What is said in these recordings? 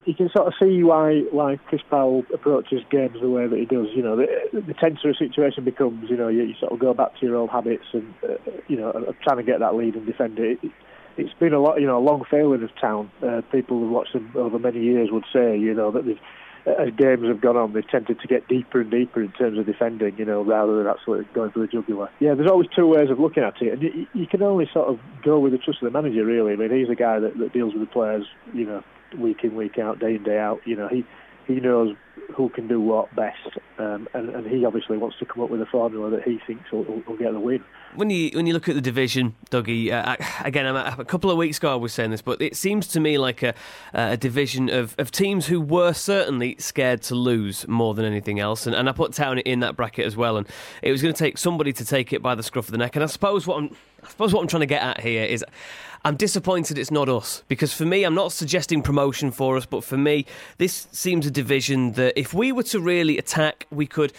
you can sort of see why Chris Powell approaches games the way that he does. You know, the tenser a situation becomes, you know, you sort of go back to your old habits and, you know, trying to get that lead and defend it. It's been a lot, you know, a long failing of Town. People who watched them over many years would say, you know, that as games have gone on, they've tended to get deeper and deeper in terms of defending, you know, rather than actually going for the jugular. Yeah, there's always two ways of looking at it, and you can only sort of go with the trust of the manager, really. I mean, he's a guy that deals with the players, you know, week in, week out, day in, day out. You know, he knows who can do what best, and he obviously wants to come up with a formula that he thinks will get the win. When you look at the division, Dougie, again, a couple of weeks ago I was saying this, but it seems to me like a division of teams who were certainly scared to lose more than anything else, and I put Town in that bracket as well, and it was going to take somebody to take it by the scruff of the neck, and I suppose what I'm trying to get at here is I'm disappointed it's not us, because for me, I'm not suggesting promotion for us, but for me, this seems a division that if we were to really attack, we could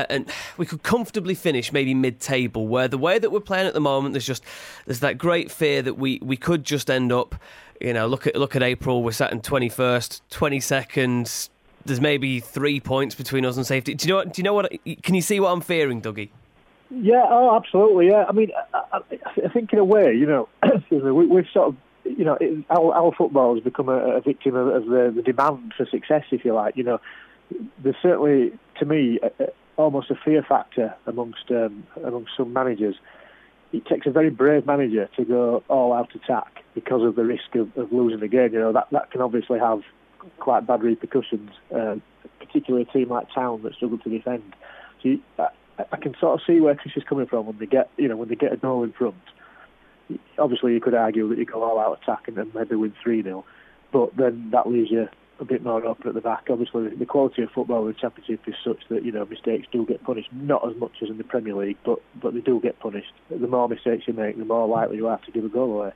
comfortably finish maybe mid-table, where the way that we're playing at the moment, there's that great fear that we could just end up, you know, look at April, we're sat in 21st, 22nd, there's maybe 3 points between us and safety. Do you know what? Can you see what I'm fearing, Dougie? Yeah, oh, absolutely, yeah. I mean, I think in a way, you know, excuse me, we've sort of, you know, our football has become a victim of the demand for success, if you like. You know, there's certainly, to me, almost a fear factor amongst some managers. It takes a very brave manager to go all-out attack because of the risk of losing the game. You know, that can obviously have quite bad repercussions, particularly a team like Town that struggle to defend. So I can sort of see where Chris is coming from when they get a goal in front. Obviously, you could argue that you go all-out attack and then maybe win 3-0, but then that leaves you a bit more open at the back. Obviously, the quality of football in the Championship is such that, you know, mistakes do get punished. Not as much as in the Premier League, but they do get punished. The more mistakes you make, the more likely you are to give a goal away.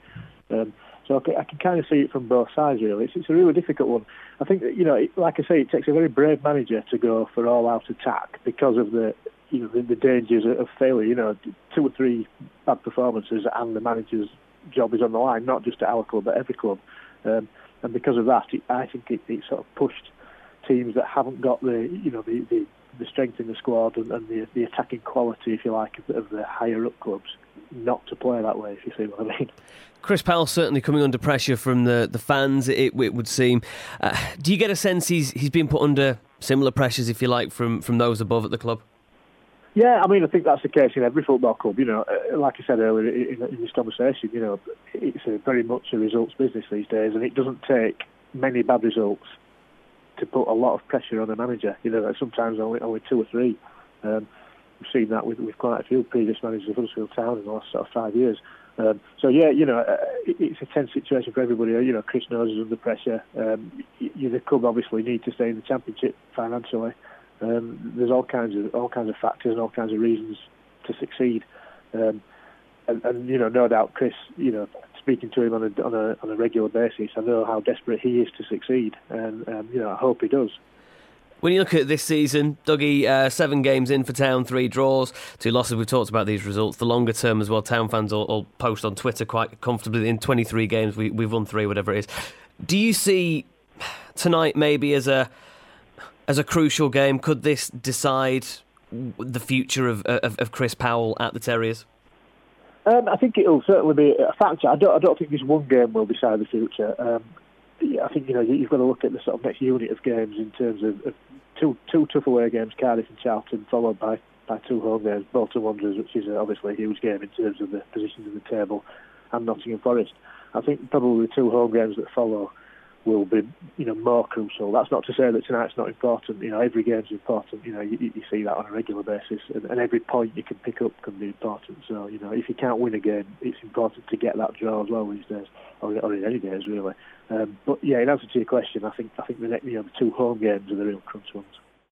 So I can kind of see it from both sides, really. It's a really difficult one. I think that, you know, like I say, it takes a very brave manager to go for all-out attack because of the dangers of failure. You know, 2 or 3 bad performances and the manager's job is on the line, not just at our club, but every club. And because of that, I think it sort of pushed teams that haven't got the strength in the squad and the attacking quality, if you like, of the higher up clubs, not to play that way, if you see what I mean. Chris Powell certainly coming under pressure from the fans, it would seem. Do you get a sense he's been put under similar pressures, if you like, from those above at the club? Yeah, I mean, I think that's the case in every football club. You know, like I said earlier in this conversation, you know, it's very much a results business these days, and it doesn't take many bad results to put a lot of pressure on a manager. You know, sometimes only 2 or 3. We've seen that with quite a few previous managers of Huddersfield Town in the last sort of 5 years. So yeah, you know, it's a tense situation for everybody. You know, Chris knows he's under pressure. The club obviously need to stay in the Championship financially. There's all kinds of factors and all kinds of reasons to succeed, and you know, no doubt Chris, you know, speaking to him on a regular basis, I know how desperate he is to succeed, and you know, I hope he does. When you look at this season, Dougie, 7 games in for Town, 3 draws, 2 losses. We've talked about these results. The longer term as well, Town fans all post on Twitter quite comfortably. In 23 games, we've won 3, whatever it is. Do you see tonight maybe as a crucial game? Could this decide the future of Chris Powell at the Terriers? I think it'll certainly be a factor. I don't think this one game will decide the future. I think, you know, you've got to look at the sort of next unit of games in terms of two tough away games, Cardiff and Charlton, followed by 2 home games, Bolton Wanderers, which is obviously a huge game in terms of the positions in the table, and Nottingham Forest. I think probably the 2 home games that follow will be, you know, more crucial. That's not to say that tonight's not important. You know, every game's important. You know, you see that on a regular basis, and every point you can pick up can be important. So, you know, if you can't win a game, it's important to get that draw as well these days, or in any days really. But yeah, in answer to your question, I think the 2 home games are the real crunch ones.